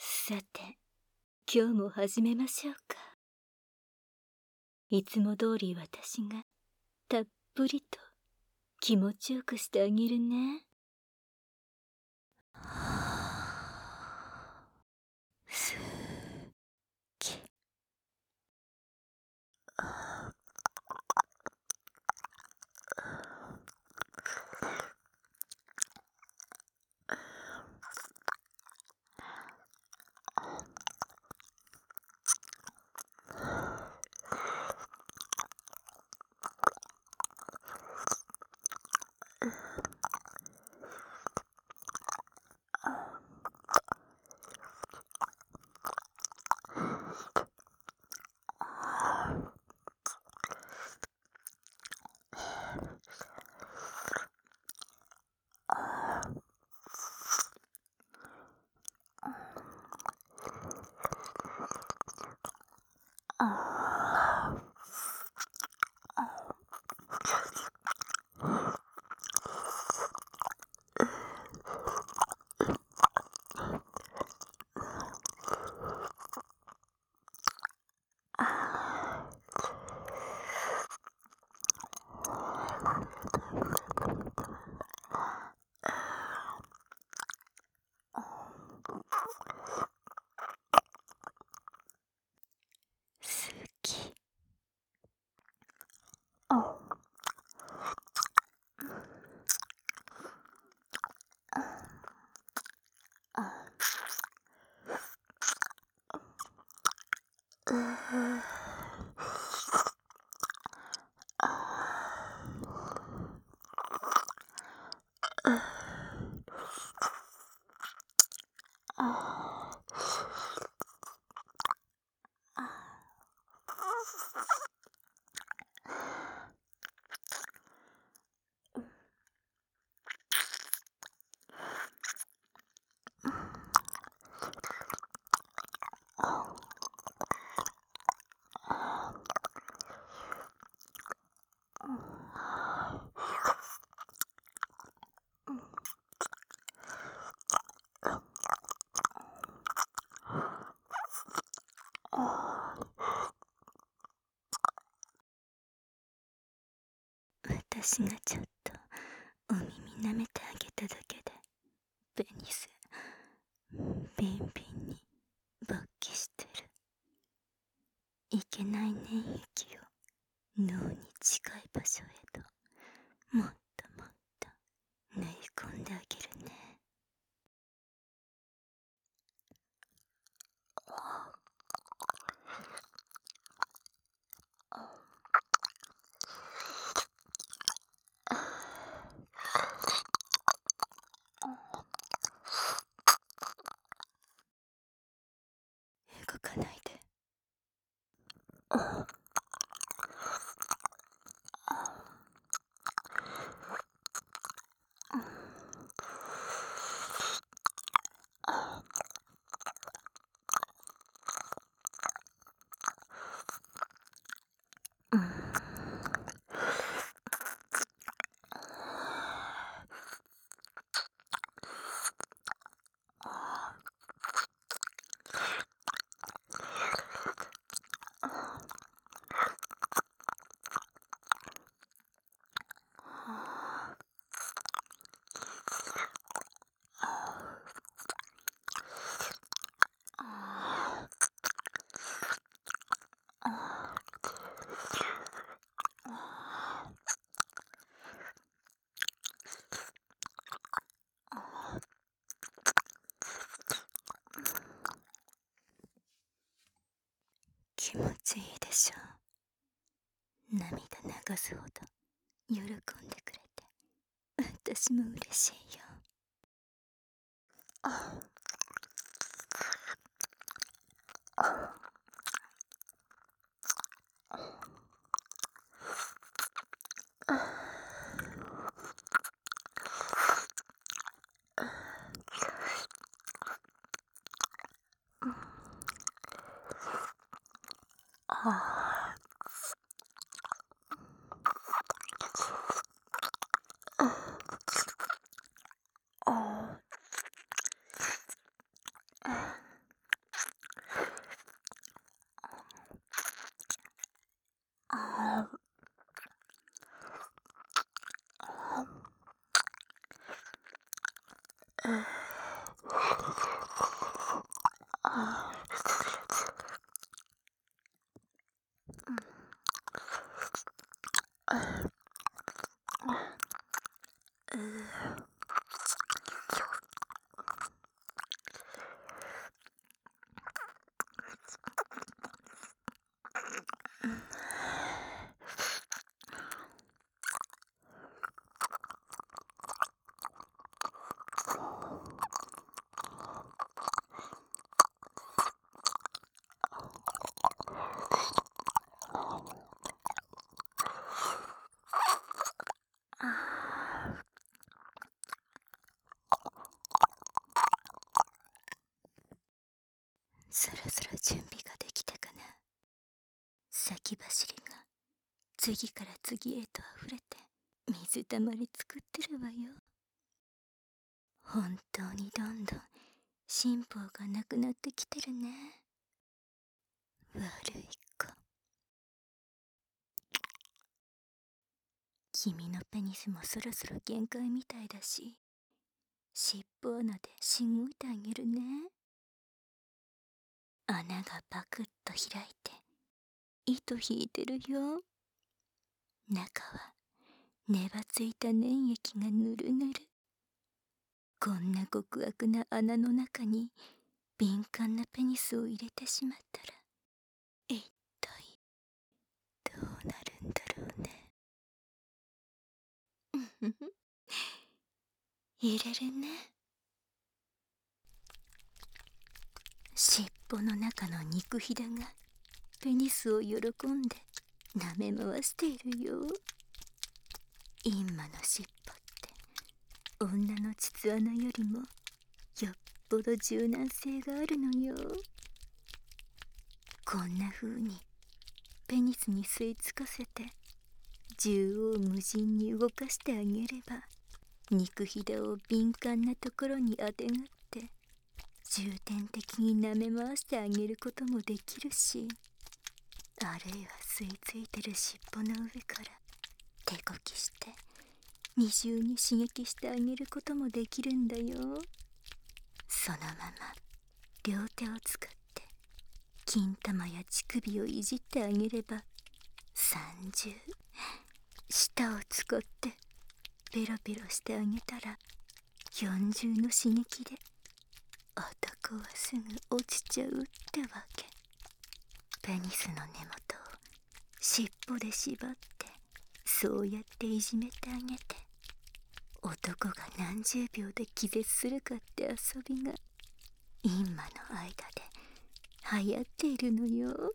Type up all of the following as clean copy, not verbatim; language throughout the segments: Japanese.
さて、今日も始めましょうか。いつも通り私がたっぷりと気持ちよくしてあげるね。すき。私がちょっとお耳舐めてあげただけでペニスビンビンに勃起してる。いけないね、ユキを脳に近い場所へともっともっと縫い込んであげるね。動かないで。気持ちいいでしょう。涙流すほど喜んでくれて私も嬉しいよ。 そろそろ準備ができたかな。先走りが次から次へと溢れて水たまり作ってるわよ。本当にどんどん進歩がなくなってきてるね。悪い子。君のペニスもそろそろ限界みたいだし、尻尾穴でしごいてあげるね。穴がパクッと開いて糸引いてるよ。中はねばついた粘液がぬるぬる。こんな極悪な穴の中に敏感なペニスを入れてしまったら、一体どうなるんだろうね。入れるね。尻尾の中の肉ひだがペニスを喜んで舐め回しているよ。インマの尻尾って女の膣穴よりもよっぽど柔軟性があるのよ。こんな風にペニスに吸い付かせて縦横無尽に動かしてあげれば、肉ひだを敏感なところにあてがって重点的に舐め回してあげることもできるし、あるいは吸い付いてる尻尾の上から手こきして二重に刺激してあげることもできるんだよ。そのまま両手を使って金玉や乳首をいじってあげれば、三重舌を使ってペロペロしてあげたら四重の刺激で男はすぐ落ちちゃうってわけ。ペニスの根元を尻尾で縛って、そうやっていじめてあげて、男が何十秒で気絶するかって遊びが今の間で流行っているのよ。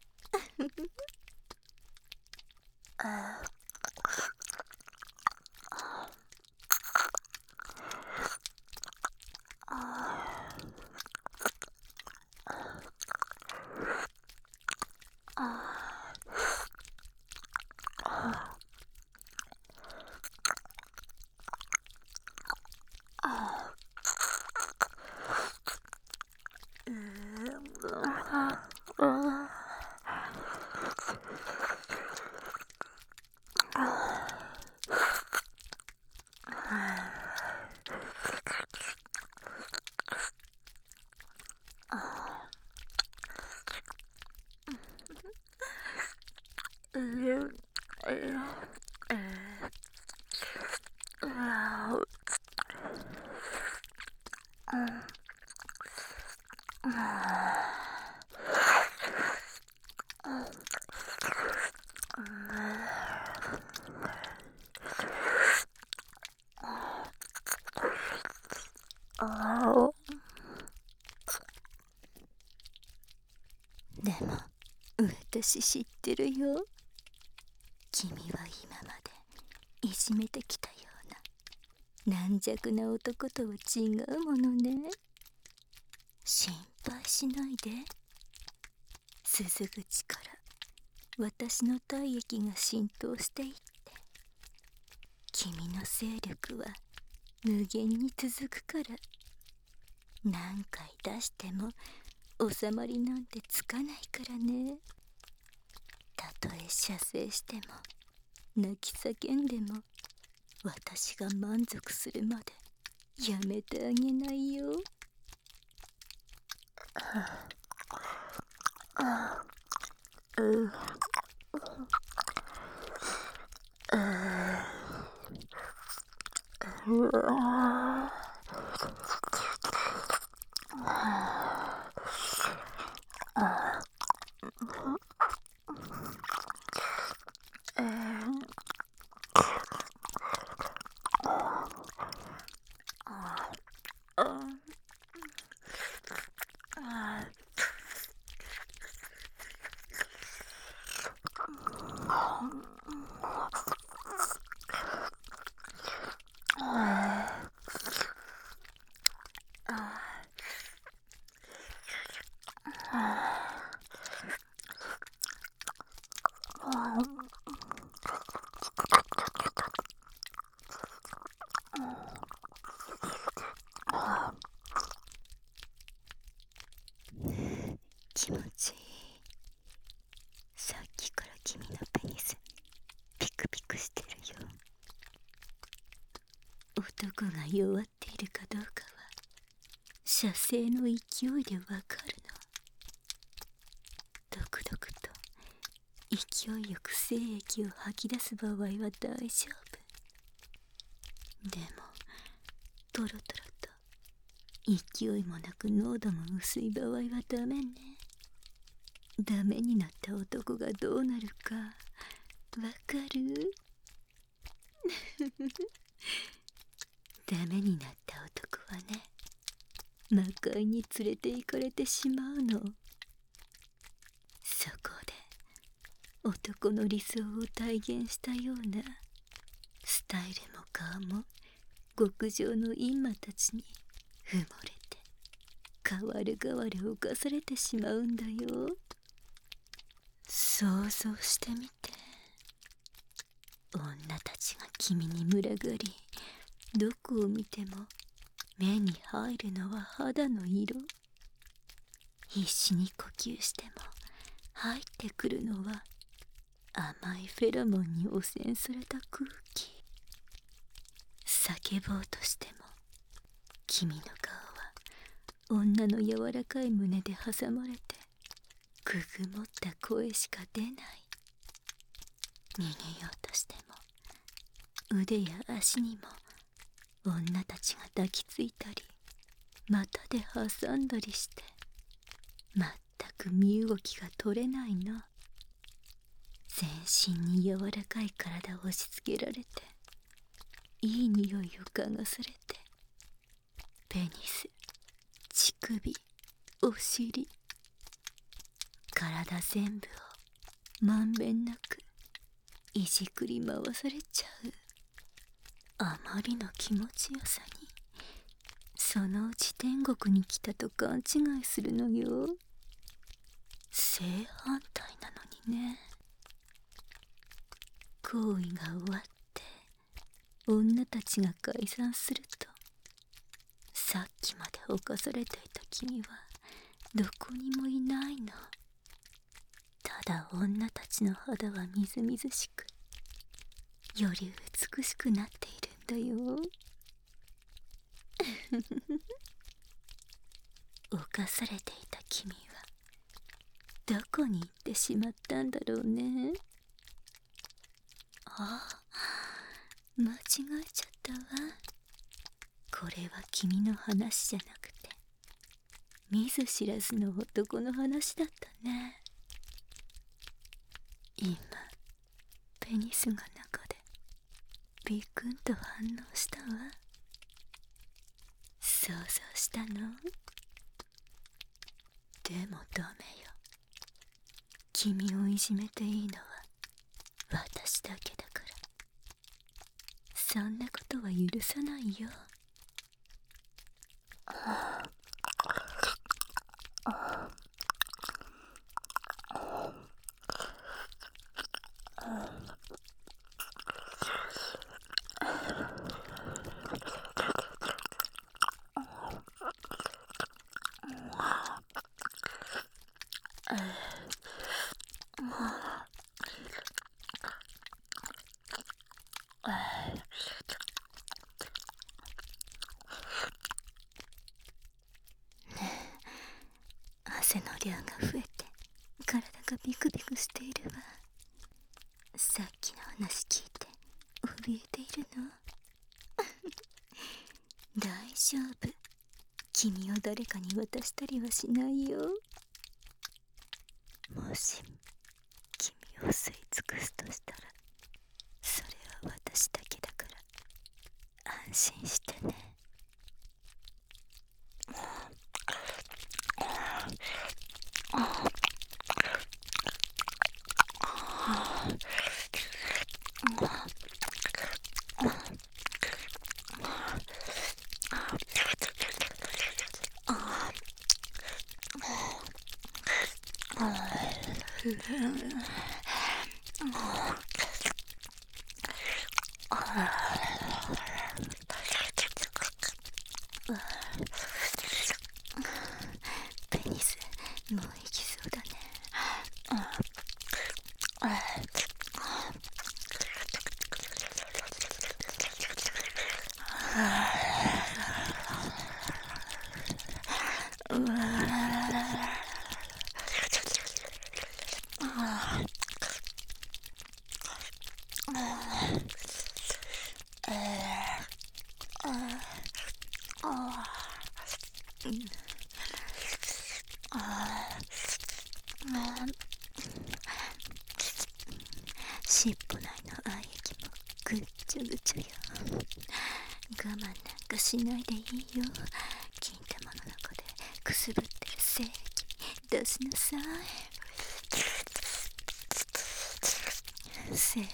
でも私知ってるよ。君は今までいじめてきたような軟弱な男とは違うものね。心配しないで。鈴口から私の体液が浸透していって、君の勢力は無限に続くから。何回出しても収まりなんてつかないからね。たとえ射精しても泣き叫んでも私が満足するまでやめてあげないよ。気持ちいい。さっきから君のペニスピクピクしてるよ。男が弱っているかどうかは射精の勢いでわかるの。ドクドクと勢いよく精液を吐き出す場合は大丈夫。でもトロトロと勢いもなく濃度も薄い場合はダメね。ダメになった男がどうなるかわかる？ダメになった男はね、魔界に連れて行かれてしまうの。そこで男の理想を体現したようなスタイルも顔も極上の閻魔たちに埋もれて代わる代わる犯されてしまうんだよ。想像してみて。女たちが君に群がり、どこを見ても目に入るのは肌の色。必死に呼吸しても入ってくるのは甘いフェロモンに汚染された空気。叫ぼうとしても君の顔は女の柔らかい胸で挟まれてくぐもった声しか出ない。逃げようとしても腕や足にも女たちが抱きついたり股で挟んだりして全く身動きが取れないの。全身に柔らかい体を押し付けられていい匂いを嗅がされて、ペニス、乳首、お尻、体全部をまんべんなくいじくり回されちゃう。あまりの気持ちよさにそのうち天国に来たと勘違いするのよ。正反対なのにね。行為が終わって女たちが解散すると、さっきまで侵されていた君はどこにもいないの。ただ女たちの肌はみずみずしくより美しくなっているんだよ。侵されていた君はどこに行ってしまったんだろうね。ああ、間違えちゃったわ。これは君の話じゃなくて見ず知らずの男の話だったね。今ペニスが中でビクンと反応したわ。想像したの？でもダメよ。君をいじめていいのは私だけだから。そんなことは許さないよ。 汗の量が増えて体がビクビクしているわ。さっきの話聞いて怯えているの？大丈夫、君を誰かに渡したりはしないよ。もし君を吸い尽くすとしたら、それは私だけだから安心してね。ペニス、もう行きそうだね。尻尾内の愛液もぐっちゃぐちゃよ。我慢なんかしないでいいよ。金玉の中でくすぶってる精液出しなさい。精液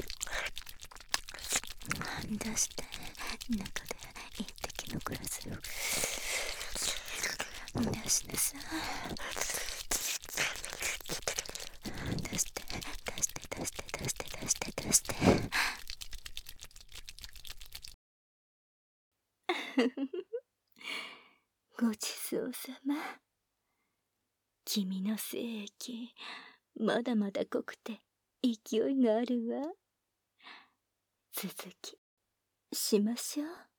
出して、中で一滴残らず出しなさい。出して出して出して出して出して出して。ごちそうさま。君の精液まだまだ濃くて勢いがあるわ。続きしましょう。